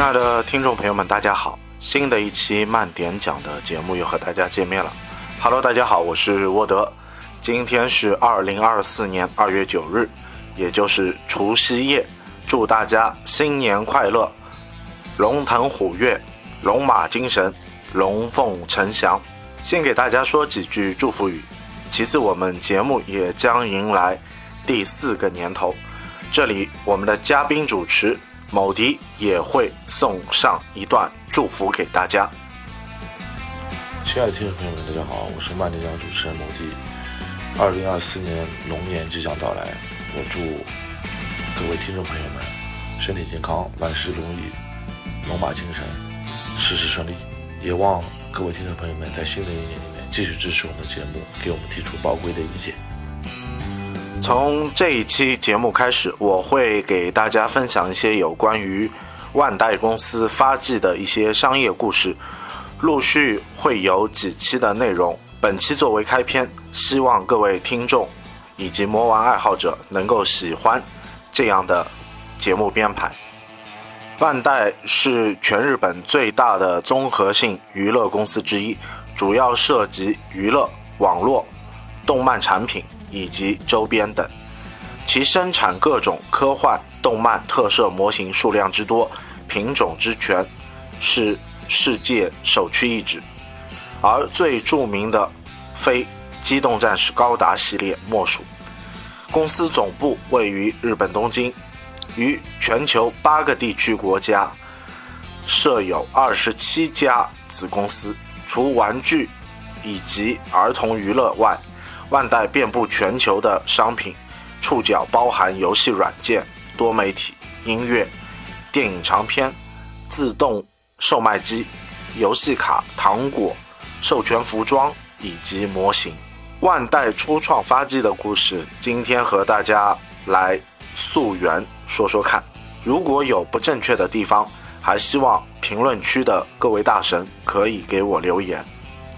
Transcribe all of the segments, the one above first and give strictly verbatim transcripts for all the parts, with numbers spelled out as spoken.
爱的听众朋友们，大家好！新的一期慢点讲的节目又和大家见面了。Hello， 大家好，我是沃德。今天是二零二四年二月九日，也就是除夕夜，祝大家新年快乐，龙腾虎跃，龙马精神，龙凤呈祥。先给大家说几句祝福语。其次，我们节目也将迎来第四个年头，这里我们的嘉宾主持某迪也会送上一段祝福给大家。 亲爱的听众朋友们，大家好，我是慢点讲主持人某迪。二零二四年龙年即将到来，我祝各位听众朋友们身体健康，万事如意，龙马精神，事事顺利。也望各位听众朋友们在新的一年里面继续支持我们的节目，给我们提出宝贵的意见。 从这一期节目开始，我会给大家分享一些有关于万代公司发迹的一些商业故事，陆续会有几期的内容。本期作为开篇，希望各位听众以及魔玩爱好者能够喜欢这样的节目编排。万代是全日本最大的综合性娱乐公司之一，主要涉及娱乐、网络、动漫产品以及周边等，其生产各种科幻动漫特摄模型数量之多，品种之全，是世界首屈一指。而最著名的非机动战士高达系列莫属。公司总部位于日本东京，于全球八个地区国家设有二十七家子公司。除玩具以及儿童娱乐外，万代遍布全球的商品触角包含游戏软件、多媒体、音乐、电影长片、自动售卖机、游戏卡、糖果、授权服装以及模型。万代初创发迹的故事，今天和大家来溯源说说看。如果有不正确的地方，还希望评论区的各位大神可以给我留言。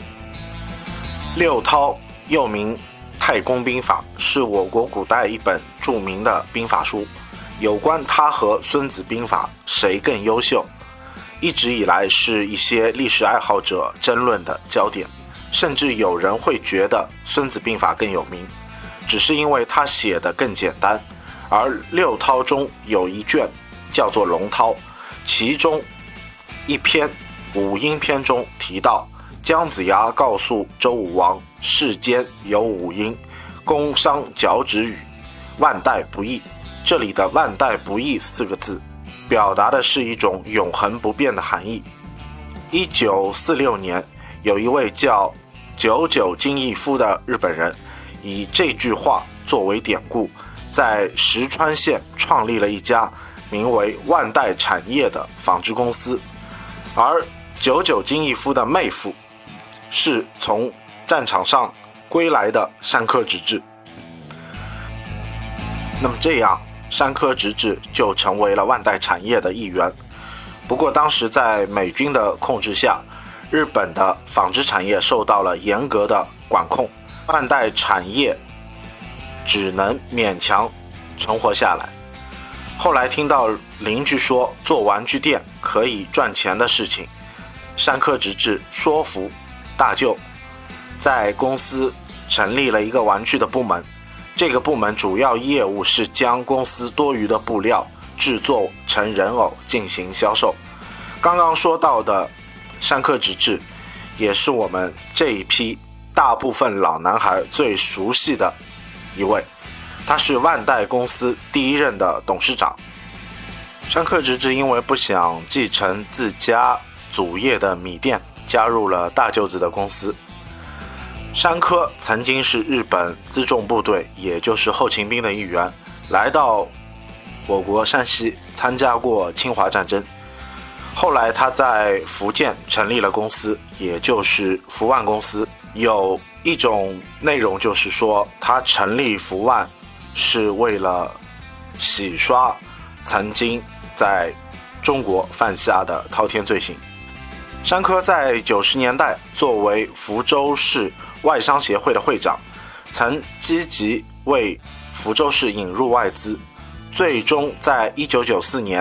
六韬又名太公兵法，是我国古代一本著名的兵法书，有关他和孙子兵法谁更优秀，一直以来是一些历史爱好者争论的焦点，甚至有人会觉得孙子兵法更有名，只是因为他写的更简单。而六韬中有一卷叫做龙韬，其中一篇五音篇中提到，姜子牙告诉周武王，世间有五音，工商角徵羽，万代不易。这里的万代不易四个字表达的是一种永恒不变的含义。一九四六年，有一位叫久久金义夫的日本人，以这句话作为典故，在石川县创立了一家名为万代产业的纺织公司。而久久金义夫的妹夫是从战场上归来的山科直志。那么这样，山科直志就成为了万代产业的一员。不过当时在美军的控制下，日本的纺织产业受到了严格的管控，万代产业只能勉强存活下来。后来听到邻居说做玩具店可以赚钱的事情，山科直志说服大舅，在公司成立了一个玩具的部门。这个部门主要业务是将公司多余的布料制作成人偶进行销售。刚刚说到的山科直志，也是我们这一批大部分老男孩最熟悉的一位，他是万代公司第一任的董事长。山科直志因为不想继承自家祖业的米店，加入了大舅子的公司。山科曾经是日本辎重部队，也就是后勤兵的一员，来到我国山西参加过侵华战争。后来他在福建成立了公司，也就是福万公司。有一种内容就是说，他成立福万是为了洗刷曾经在中国犯下的滔天罪行。山科在九十年代作为福州市外商协会的会长，曾积极为福州市引入外资，最终在一九九四年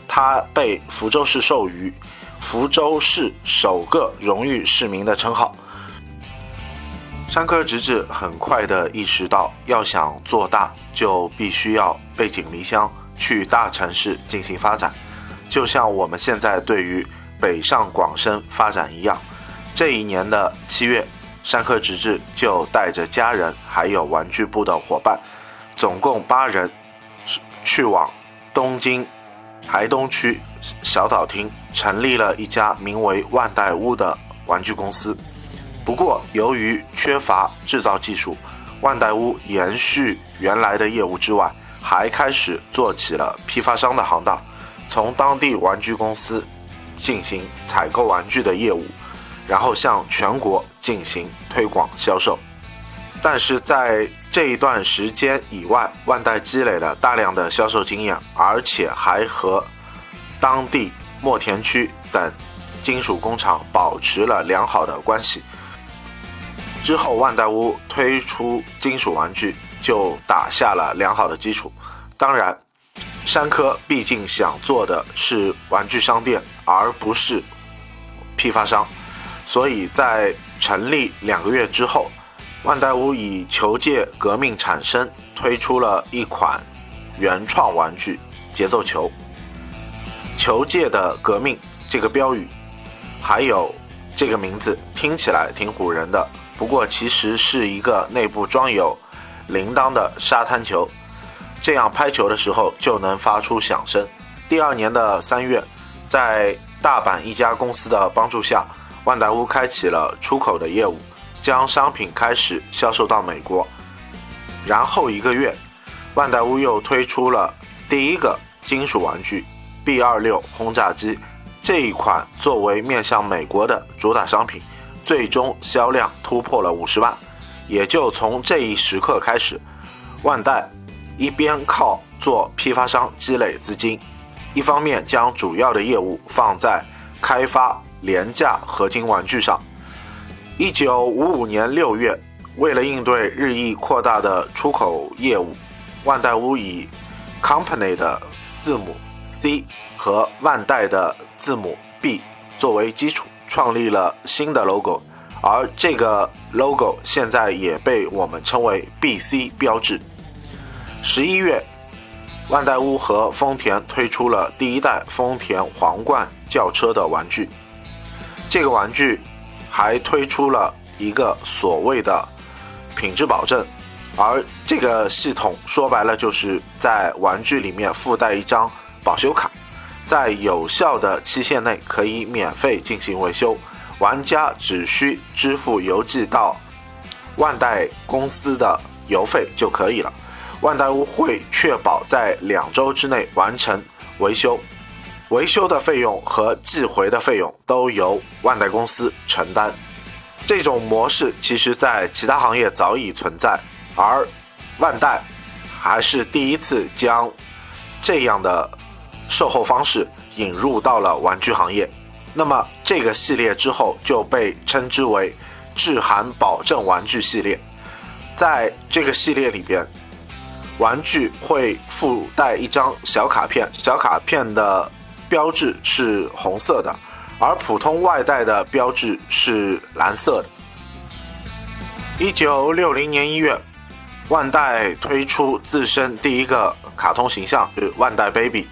他被福州市授予福州市首个荣誉市民的称号。山科直治很快地意识到，要想做大，就必须要背井离乡，去大城市进行发展，就像我们现在对于北上广深发展一样。这一年的七月，山科直治就带着家人还有玩具部的伙伴，总共八人，去往东京台东区小岛町，成立了一家名为万代屋的玩具公司。不过由于缺乏制造技术，万代屋延续原来的业务之外，还开始做起了批发商的行当，从当地玩具公司进行采购玩具的业务，然后向全国进行推广销售。但是在这一段时间以外，万代积累了大量的销售经验，而且还和当地墨田区等金属工厂保持了良好的关系。之后万代屋推出金属玩具，就打下了良好的基础。当然，山科毕竟想做的是玩具商店，而不是批发商，所以在成立两个月之后，万代屋以球界革命产生，推出了一款原创玩具节奏球。球界的革命这个标语还有这个名字听起来挺唬人的，不过其实是一个内部装有铃铛的沙滩球，这样拍球的时候就能发出响声。第二年的三月，在大阪一家公司的帮助下，万代屋开启了出口的业务，将商品开始销售到美国。然后一个月，万代屋又推出了第一个金属玩具 B 二十六 轰炸机，这一款作为面向美国的主打商品，最终销量突破了五十万。也就从这一时刻开始，万代一边靠做批发商积累资金，一方面将主要的业务放在开发廉价合金玩具上。一九五五年六月，为了应对日益扩大的出口业务，万代屋以 Company 的字母 C 和万代的字母 B 作为基础，创立了新的 logo， 而这个 logo 现在也被我们称为 B C 标志。十一月，万代屋和丰田推出了第一代丰田皇冠轿车的玩具，这个玩具还推出了一个所谓的品质保证，而这个系统说白了就是在玩具里面附带一张保修卡，在有效的期限内可以免费进行维修，玩家只需支付邮寄到万代公司的邮费就可以了。万代屋会确保在两周之内完成维修，维修的费用和寄回的费用都由万代公司承担。这种模式其实在其他行业早已存在，而万代还是第一次将这样的售后方式引入到了玩具行业。那么这个系列之后就被称之为致函保证玩具系列。在这个系列里边，玩具会附带一张小卡片，小卡片的标志是红色的，而普通外带的标志是蓝色的。一九六零年一月，万代推出自身第一个卡通形象是万代 Baby，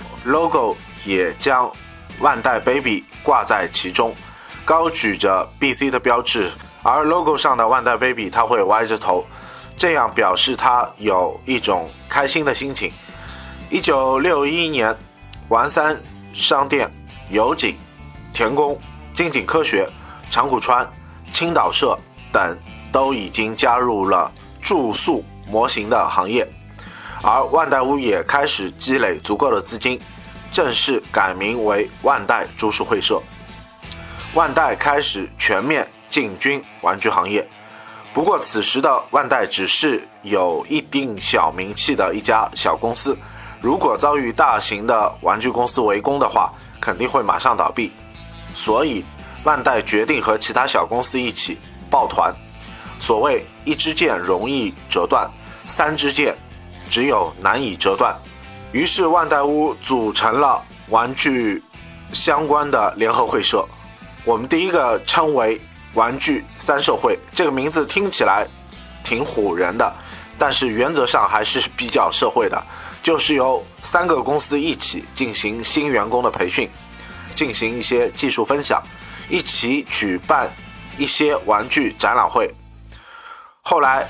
logo 也将万代 Baby 挂在其中，高举着 B C 的标志，而 logo 上的万代 Baby 它会歪着头，这样表示他有一种开心的心情。一九六一年，丸三商店、油井、田宫、金井科学、长谷川、青岛社等都已经加入了住宿模型的行业，而万代屋也开始积累足够的资金，正式改名为万代株式会社。万代开始全面进军玩具行业。不过此时的万代只是有一定小名气的一家小公司，如果遭遇大型的玩具公司围攻的话，肯定会马上倒闭。所以万代决定和其他小公司一起抱团。所谓一支箭容易折断，三支箭只有难以折断。 于是万代屋组成了玩具相关的联合会社，我们第一个称为玩具三社会。这个名字听起来挺唬人的，但是原则上还是比较社会的，就是由三个公司一起进行新员工的培训，进行一些技术分享，一起举办一些玩具展览会。后来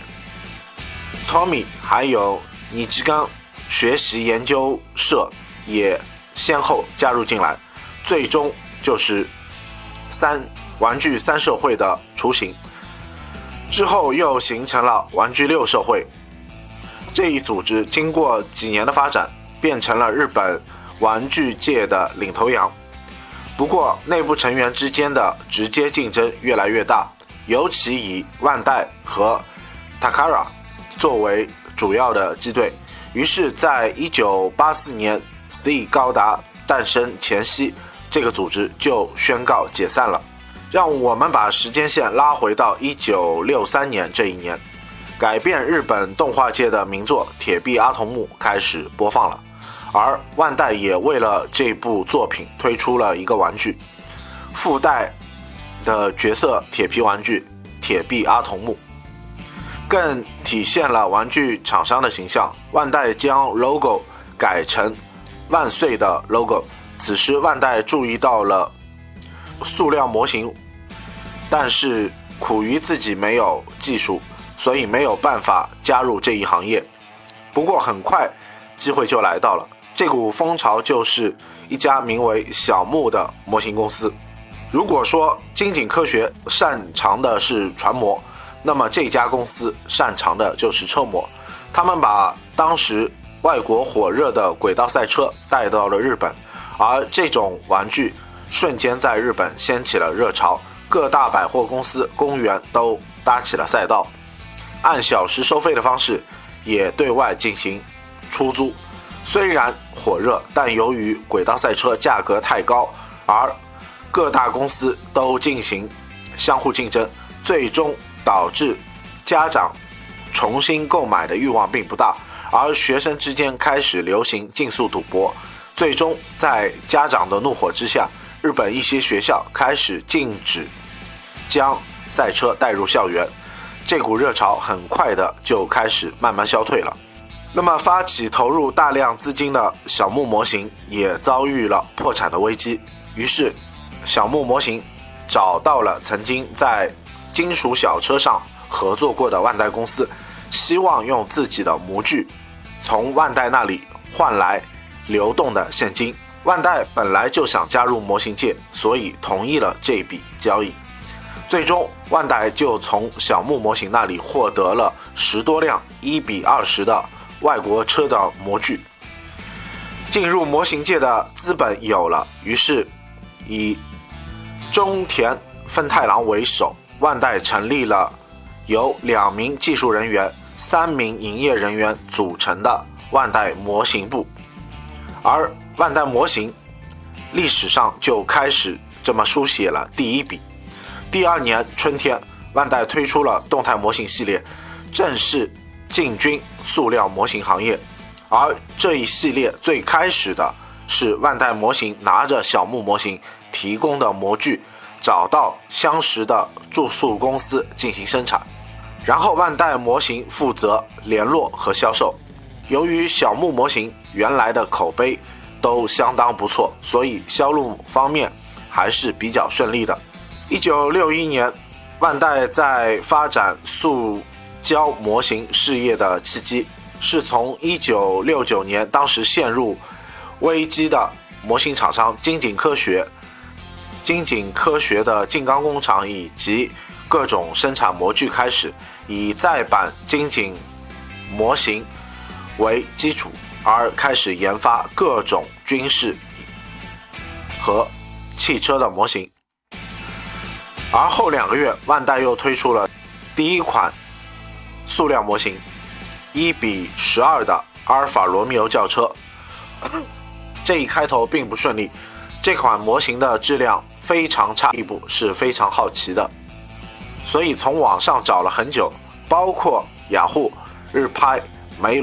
Tommy 还有尼基冈学习研究社也先后加入进来，最终就是三玩具三社会的雏形。之后又形成了玩具六社会，这一组织经过几年的发展，变成了日本玩具界的领头羊。不过内部成员之间的直接竞争越来越大，尤其以万代和 Takara 作为主要的机队。于是在一九八四年 C 高达诞生前夕，这个组织就宣告解散了。让我们把时间线拉回到一九六三年这一年，改变日本动画界的名作《铁臂阿童木》开始播放了，而万代也为了这部作品推出了一个玩具，附带的角色铁皮玩具铁臂阿童木，更体现了玩具厂商的形象。万代将 logo 改成万岁的 logo， 此时万代注意到了塑料模型，但是苦于自己没有技术，所以没有办法加入这一行业。不过很快机会就来到了，这股风潮就是一家名为小木的模型公司。如果说精井科学擅长的是船模，那么这家公司擅长的就是车模。他们把当时外国火热的轨道赛车带到了日本，而这种玩具瞬间在日本掀起了热潮，各大百货公司、公园都搭起了赛道，按小时收费的方式也对外进行出租。虽然火热，但由于轨道赛车价格太高，而各大公司都进行相互竞争，最终导致家长重新购买的欲望并不大，而学生之间开始流行竞速赌博。最终在家长的怒火之下，日本一些学校开始禁止将赛车带入校园，这股热潮很快的就开始慢慢消退了。那么发起投入大量资金的小木模型也遭遇了破产的危机，于是小木模型找到了曾经在金属小车上合作过的万代公司，希望用自己的模具从万代那里换来流动的现金。万代本来就想加入模型界，所以同意了这笔交易。最终万代就从小木模型那里获得了十多辆一比二十的外国车的模具，进入模型界的资本有了，于是以中田芬太郎为首，万代成立了由两名技术人员、三名营业人员组成的万代模型部。而万代模型历史上就开始这么书写了第一笔。第二年春天，万代推出了动态模型系列，正式进军塑料模型行业。而这一系列最开始的是万代模型拿着小木模型提供的模具，找到相识的住宿公司进行生产，然后万代模型负责联络和销售。由于小木模型原来的口碑都相当不错，所以销路方面还是比较顺利的。一九六一年，万代在发展塑胶模型事业的契机是从一九六九年当时陷入危机的模型厂商金井科学金井科学的静冈工厂以及各种生产模具开始，以再版金井模型为基础，而开始研发各种军事和汽车的模型。而后两个月，万代又推出了第一款塑料模型一比十二的阿尔法罗密欧轿车。这一开头并不顺利，这款模型的质量非常差，地步是非常好奇的，所以从网上找了很久，包括雅虎、日拍、梅卢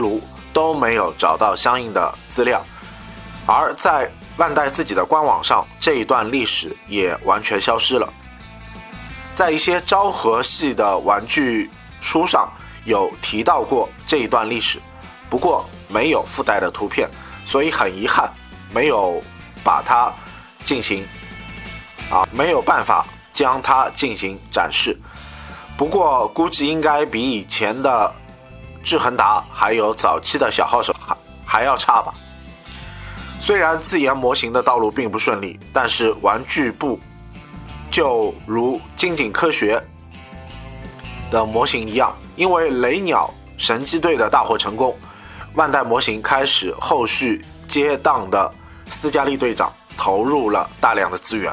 都没有找到相应的资料，而在万代自己的官网上，这一段历史也完全消失了。在一些昭和系的玩具书上有提到过这一段历史，不过没有附带的图片，所以很遗憾没有把它进行啊，没有办法将它进行展示。不过估计应该比以前的志恒达还有早期的小号手还还要差吧。虽然自研模型的道路并不顺利，但是玩具部就如精锦科学的模型一样，因为雷鸟神机队的大获成功，万代模型开始后续接档的斯嘉丽队长投入了大量的资源。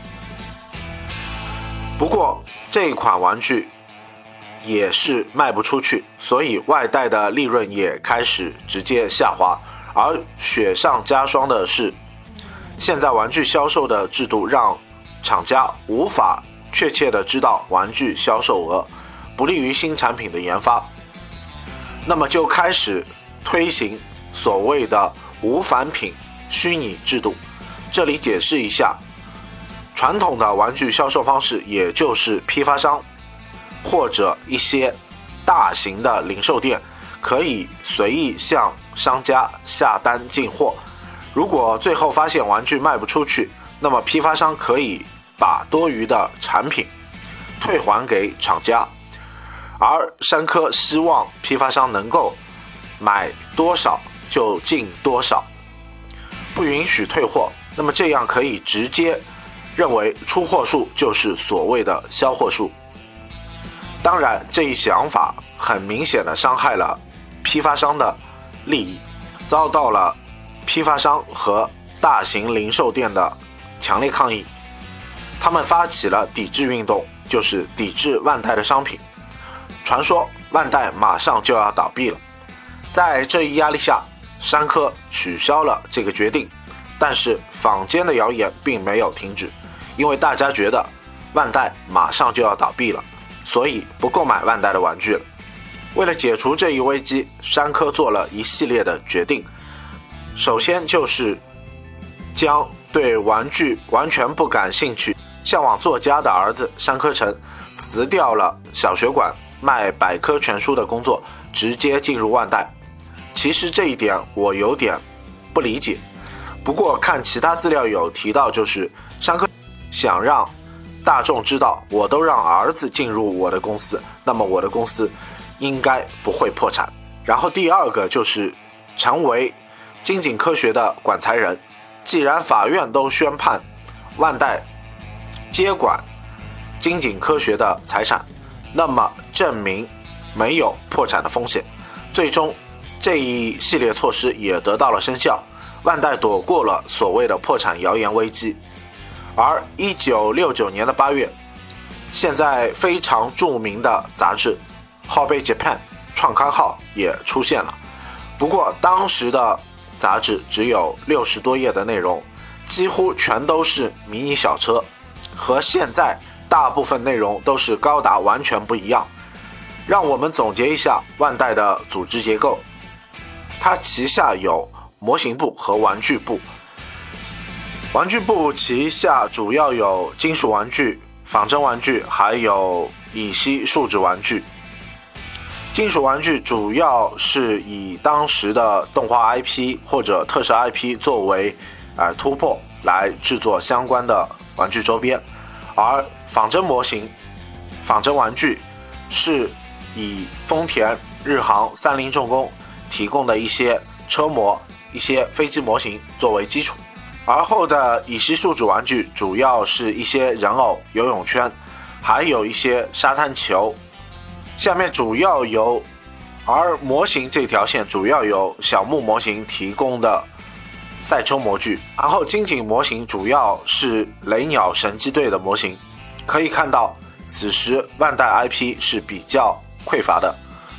不过这一款玩具也是卖不出去，所以外带的利润也开始直接下滑。而雪上加霜的是，现在玩具销售的制度让厂家无法确切的知道玩具销售额，不利于新产品的研发。那么就开始推行所谓的无返品虚拟制度。这里解释一下，传统的玩具销售方式也就是批发商或者一些大型的零售店可以随意向商家下单进货，如果最后发现玩具卖不出去，那么批发商可以把多余的产品退还给厂家，而山科希望批发商能够买多少就进多少，不允许退货，那么这样可以直接认为出货数就是所谓的销货数。当然这一想法很明显的伤害了批发商的利益，遭到了批发商和大型零售店的强烈抗议，他们发起了抵制运动，就是抵制万代的商品。传说万代马上就要倒闭了，在这一压力下，山科取消了这个决定，但是坊间的谣言并没有停止，因为大家觉得万代马上就要倒闭了，所以不购买万代的玩具了。为了解除这一危机，山科做了一系列的决定。首先就是将对玩具完全不感兴趣、向往作家的儿子山科成辞掉了小学馆卖百科全书的工作，直接进入万代。其实这一点我有点不理解，不过看其他资料有提到，就是山科想让大众知道，我都让儿子进入我的公司，那么我的公司应该不会破产。然后第二个就是成为精锦科学的管财人，既然法院都宣判万代接管精锦科学的财产，那么证明没有破产的风险。最终这一系列措施也得到了生效，万代躲过了所谓的破产谣言危机。而一九六九年的八月，现在非常著名的杂志Hobby Japan 创刊号也出现了，不过当时的杂志只有六十多页的内容，几乎全都是迷你小车，和现在大部分内容都是高达完全不一样。让我们总结一下万代的组织结构，它旗下有模型部和玩具部。玩具部旗下主要有金属玩具、仿真玩具，还有乙烯树脂玩具。金属玩具主要是以当时的动画 I P 或者特摄 I P 作为、呃、突破来制作相关的玩具周边，而仿真模型、仿真玩具是以丰田、日航、三菱重工提供的一些车模、一些飞机模型作为基础，而后的乙烯树脂玩具主要是一些人偶、游泳圈，还有一些沙滩球。下面主要由，而模型这条线主要由小木模型提供的赛车模具，然后精锦模型主要是雷鸟神机队的模型。可以看到，此时万代 I P 是比较匮乏的。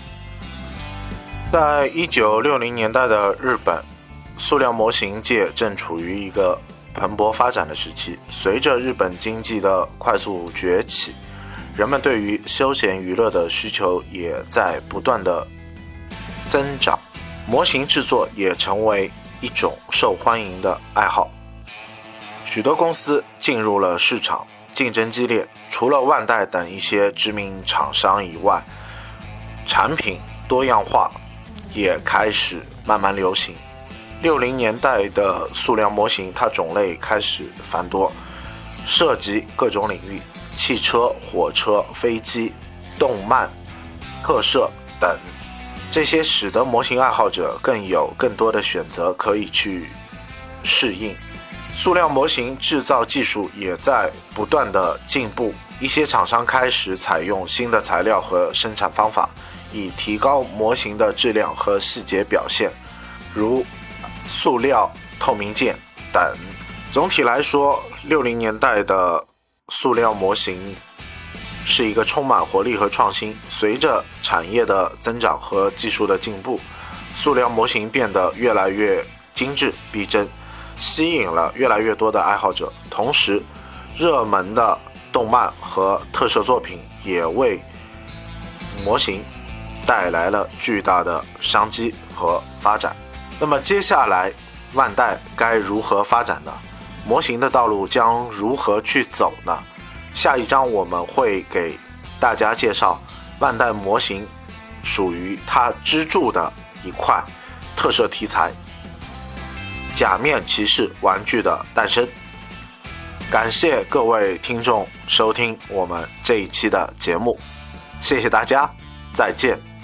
在一九六零年代的日本，塑料模型界正处于一个蓬勃发展的时期。随着日本经济的快速崛起，人们对于休闲娱乐的需求也在不断的增长。 模型制作也成为一种受欢迎的爱好。许多公司进入了市场，竞争激烈，除了万代等一些知名厂商以外，产品多样化也开始慢慢流行。六零年代的塑料模型，它种类开始繁多，涉及各种领域，汽车、火车、飞机、动漫、特摄等，这些使得模型爱好者更有更多的选择可以去适应。塑料模型制造技术也在不断的进步，一些厂商开始采用新的材料和生产方法，以提高模型的质量和细节表现，如塑料透明件等。总体来说，六零年代的塑料模型是一个充满活力和创新。随着产业的增长和技术的进步，塑料模型变得越来越精致逼真，吸引了越来越多的爱好者。同时，热门的动漫和特摄作品也为模型带来了巨大的商机和发展。那么接下来万代该如何发展呢？模型的道路将如何去走呢？下一章我们会给大家介绍万代模型属于它支柱的一块特摄题材——假面骑士玩具的诞生。感谢各位听众收听我们这一期的节目，谢谢大家，再见。